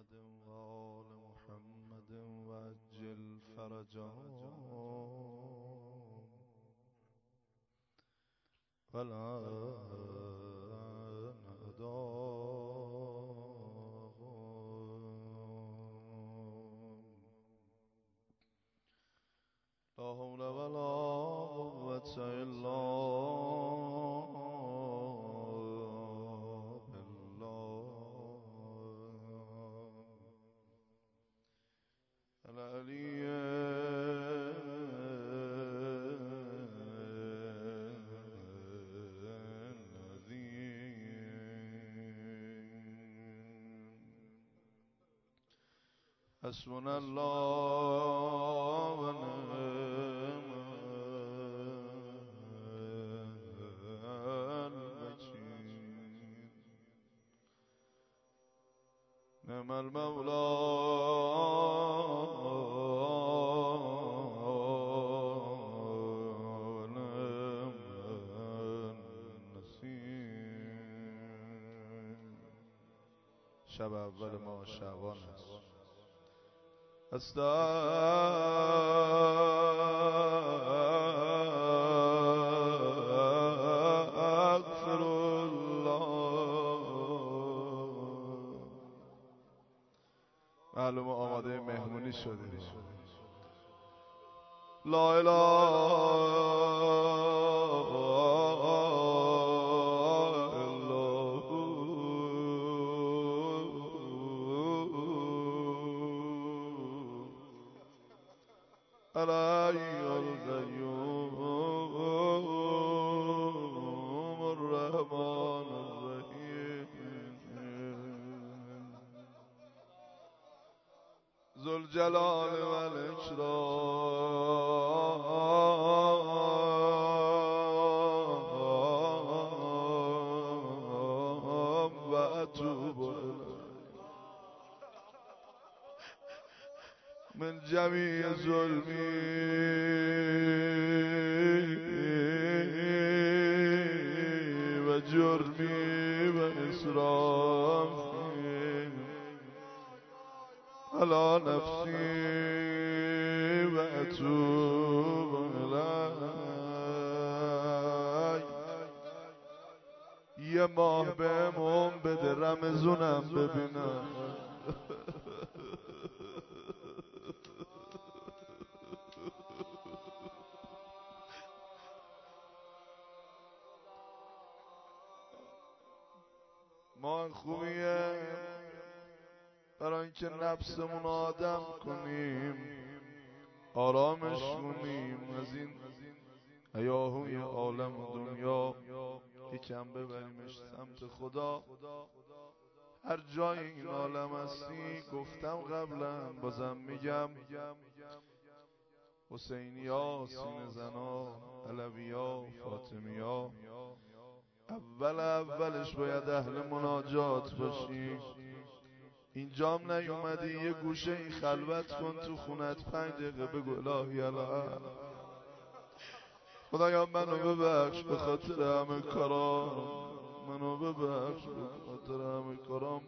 وآل محمد وعجل فرجهم ولا أعداهم لا حول ولا قوة إلا العلي العظيم حسبنا الله ونعم الوكيل نعم المولى شب اول ما شعبان است. استغفر الله. معلومه آماده مهمونی شدید. لا اله الحي القيوم الرحمن الرحيم ذو الجلال والإكرام وأتوب من جميع ظلمي وجرمي وإسرافي على نفسي وأتوب إليك. یه ماه بهمون بده رمضونم ببینم. ما خوبیه برای اینکه نفسمون آدم کنیم، آرامش کنیم، از این هیاهوی عالم و دنیا یکم ببریمش سمت خدا. هر جای این عالم هستی، گفتم قبلا بازم میگم، حسینیا، سینه زنا، علویا، فاطمیا، اولش باید اهل مناجات باشی. اینجام نیومدی یه گوشه این خلوت کن تو خونت 5 دقیقه بگو الهی الان خدایا منو ببخش به خاطر همه کارام، منو ببخش به خاطر همه کارام.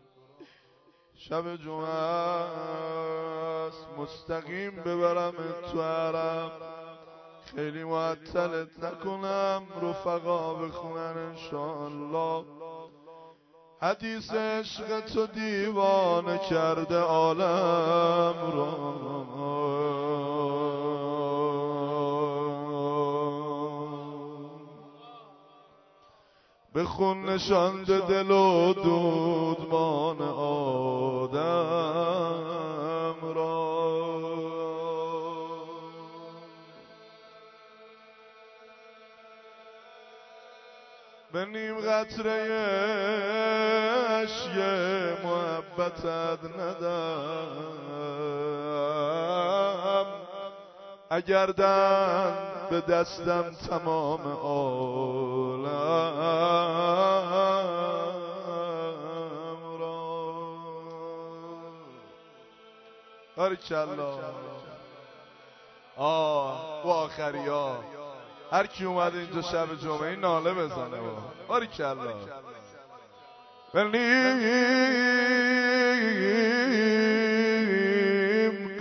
شب جمعه است، مستقیم ببرم تو حرم، خیلی معطلت نکنم، رفقا بخونن انشاءالله. حدیث عشق تو دیوانه کرده عالم را، به خون نشانده دل و دودمان آدم را. به نیم قطره اشک محبتت ندم، اگر دن به دستم تمام عالم را. بارکالله. و آخری ها هر کی اومده اینجا شب جمعه ناله بزنه. بارکالله. ولی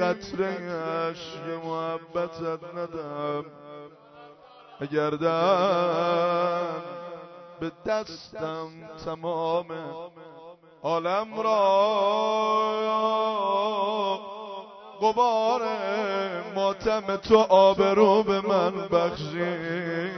قطره اشک محبتت ندم، اگر دم به دستم تمام عالم را غبار ماتم تو آبرو به من بخشی.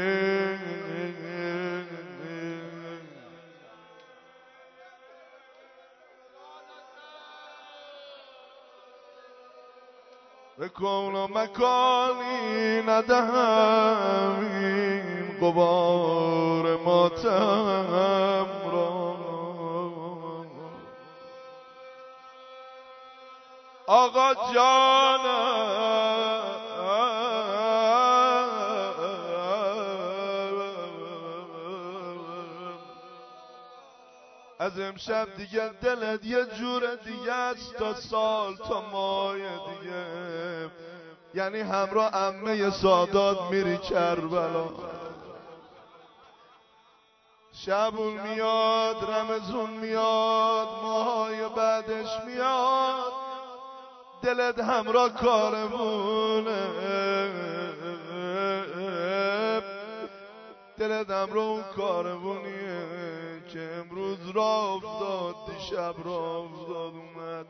به کون و مکانی ندهم این غبار ماتم را. آقا جانم از امشب دیگه دلت یه جور دیگه است تا سال تا ماه دیگه، یعنی همراه عمه سادات میری کربلا. شبون میاد، رمضون میاد، ماهای بعدش میاد، دلت همراه کاروونه، دلت همراه اون کاروونیه که امروز راه افتاد، دیشب راه افتاد اومد.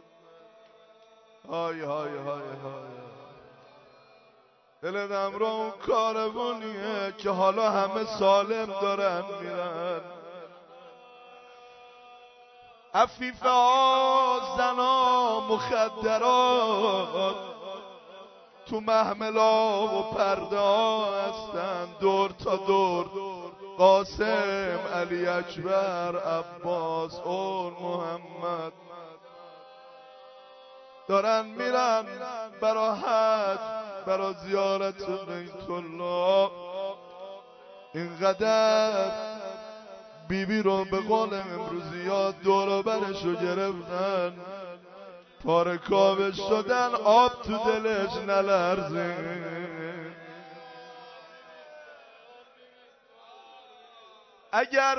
های های های های، دلت همراه اون کاروونیه که حالا همه سالم دارن میرن. عفیفه ها، زنا، مخدرات تو محملا و پرده ها هستن، دور تا دور قاسم، علی اکبر، عباس، اول محمد دارن میرن برا حج، برا زیارت بیت الله. اینقدر بیبی رو به قول امروزیات دور و برشو گرفتن، پارکاوش شدن، آب تو دلش نلرزه. اگر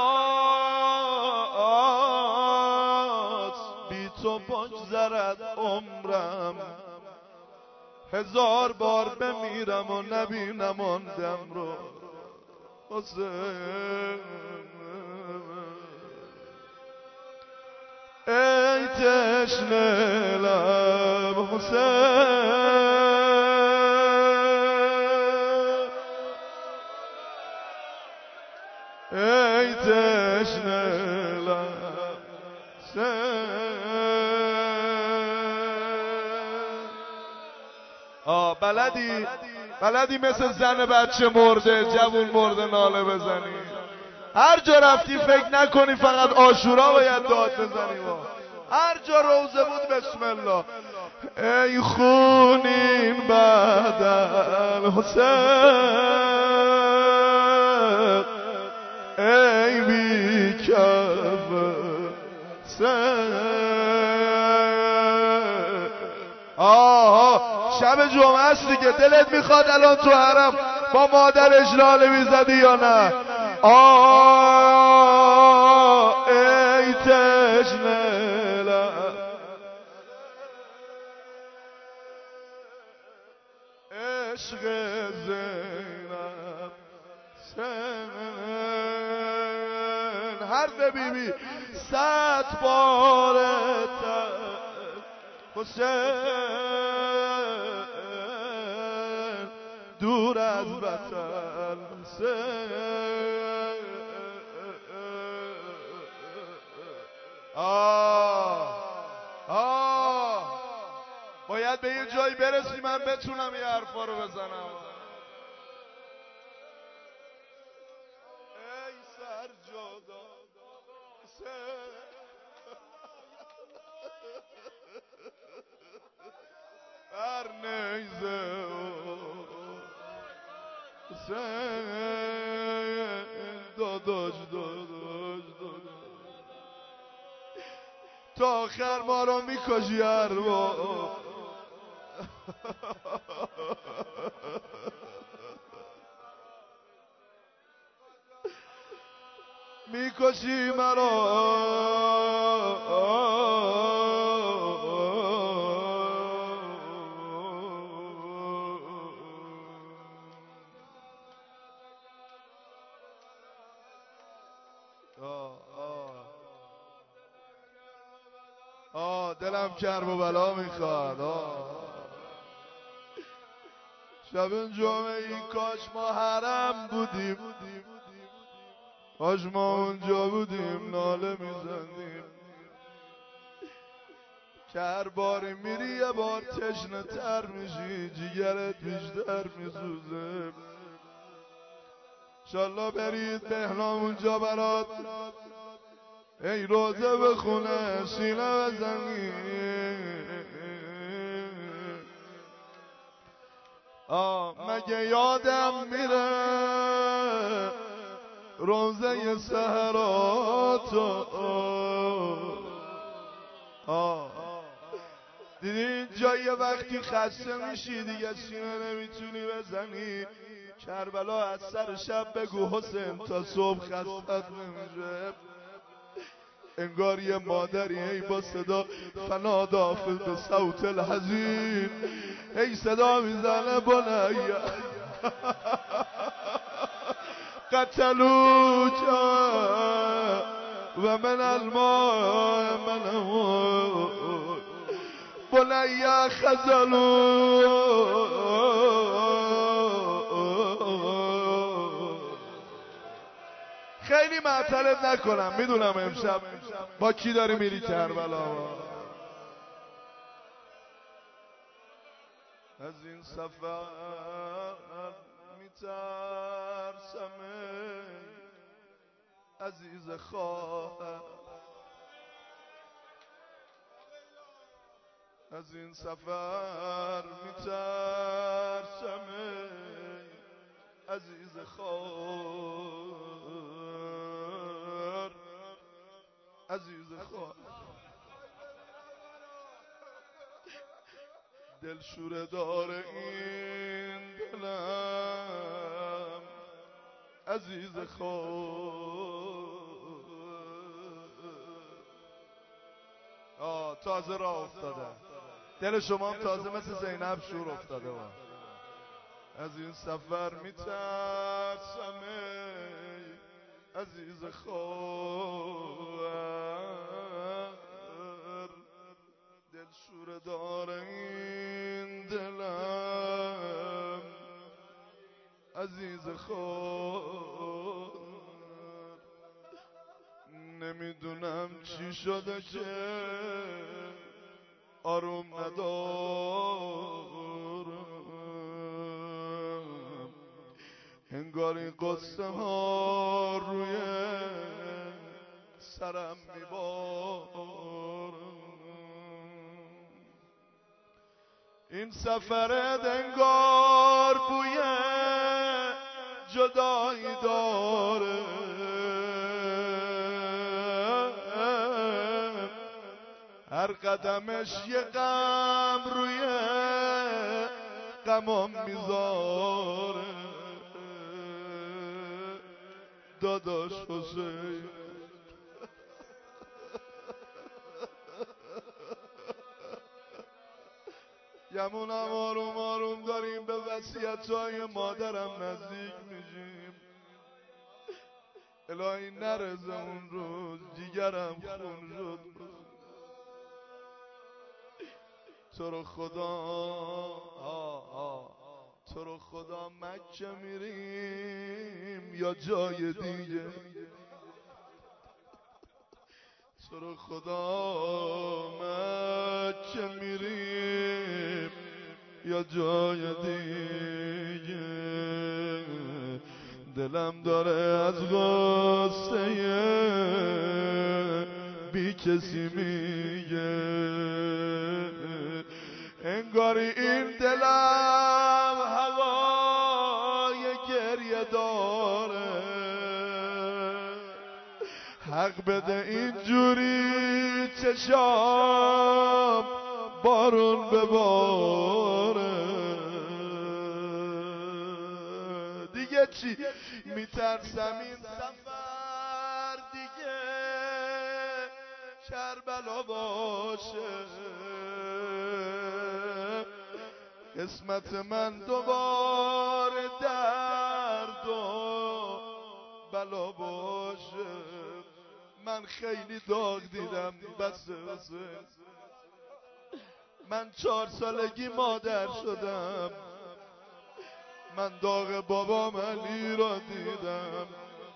بنات بی تو بگذرد عمرم، 1000 بار بمیرم و نبینم آن دم رو. حسین ای تشنه لب حسین، ای تشنه لب حسین. بلدی مثل زن بچه مرده، جوون مرده ناله بزنی. هر جا رفتی فکر نکنی فقط عاشورا باید داد بزنی. هر جا روزه بود بسم الله. ای خونین بدل حسین، ای بی کف حسین. شب جمعه است دیگه، دلت میخواد الان تو حرم با مادرش لاله میزدی یا نه؟ ای تشنه لب عشق زینب سن، حرف بیبی 100 بار حسین، دور از وطن حسین. باید به یه جایی برسی من بتونم یه حرفا رو بزنم. ای سرجادا بر نیزه حسین، داداش تا آخر ما رو میکشی ارباب. میکشی مرا دلم کرب و بلا میخواد. شب جمعه ای کاش ما حرم بودیم، کاش ما اونجا بودیم ناله میزندیم. که هر باری میری یه بار تشنه تر میشی، جیگرت بیشتر میسوزه. انشالله برید بهنام اونجا برات ای روزه بخونه سینه بزنی. مگه یادم میره روزه سهراتو؟ دیدی جایی وقتی خسته میشی دیگه سینه نمیتونی بزنی. کربلا از سر شب بگو حسین تا صبح خستت نمیشه. انگار یه مادری ای با صدا فنادا به صوت الحزین ای صدا میزنه بنیه قتلوک و من الماء من بنیه خزلو. خیلی معطلت نکنم، میدونم امشب با کی داری میری کربلا. از این سفر میترسم عزیز خواهر، از این سفر میترسم عزیز خواهر، عزیز خواهر. دل شوره داره این دلم عزیز خواهر. تازه راه افتاده دل شما هم تازه مثل زینب شور افتاده. از این سفر میترسم عزیز خواهر، دل شوره داره این دلم عزیز خواهر. نمیدونم چی شده که آروم ندارم، انگاری قصه ها روی سرم میبارم. این سفرت انگار بوی جدایی داره، هر قدمش یه غم روی غمم میذاره. داداش حسین گمونم آروم آروم داریم به وصیت‌های مادرم نزدیک میشیم. الهی نرزه اون روز دیگرم خون شد. تو رو خدا مکه میریم یا جای دیگه؟ تو رو خدا مکه میریم یا جای دیگه؟ دلم داره از غصه بی کسی میگه، انگاری این دلم هوای گریه داره. حق بده اینجوری چشام بارون بباره. دیگه چی میترسم این سفر دیگه کربلا باشه. قسمت من دوباره درد و بلا باشه. من خیلی داغ دیدم بس. من 4 سالگی مادر شدم، من داغ بابام علی را دیدم،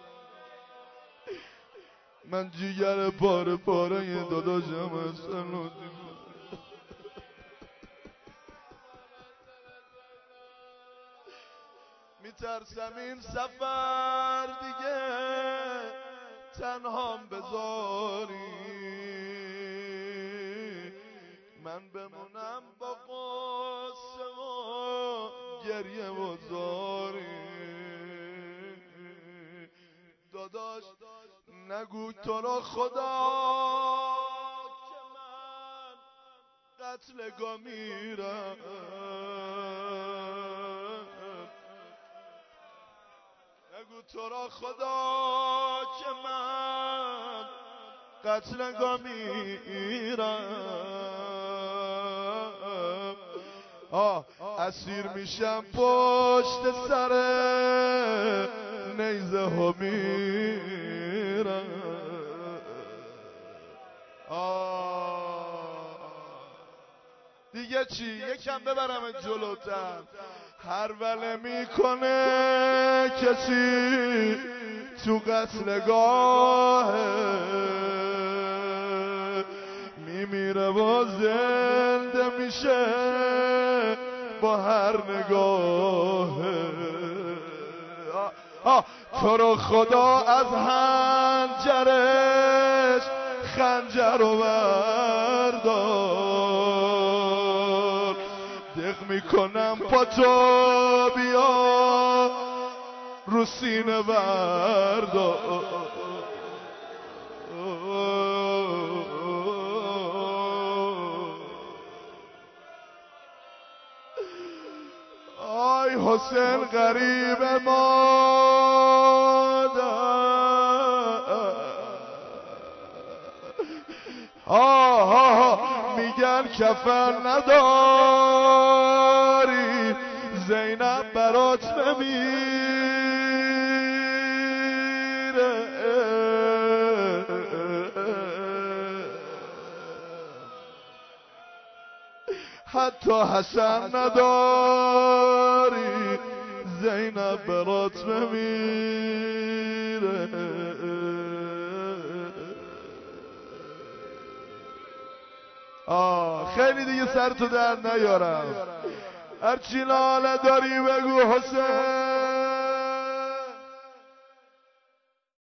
من جیگر پاره پاره داداشم حسن رو دیدم. میترسم این سفر دیگه تنهام بذاری، من بمونم با قصه و گریه و زاری. داداش نگو تو را خدا که من قتلگاه میرم، نگو تو را خدا که من قتلگاه میرم. اسیر میشم پشت سر نیزه ها میرم. دیگه چی؟ یکم ببرم جلوتر. هر وله میکنه کسی تو قتلگاه، میمیره و زنده میشه با هر نگاه. تو رو خدا از هنجرش خنجر رو بردار، دق میکنم پا تو بیا رو سینه بردار. آی حسین غریب مادر، میگن کفن نداری زینب برات نمیره، حتی حسن نداری زینب برات نمیره. خیلی دیگه سر تو در نیارم، هرچی ناله داری بگو حسین.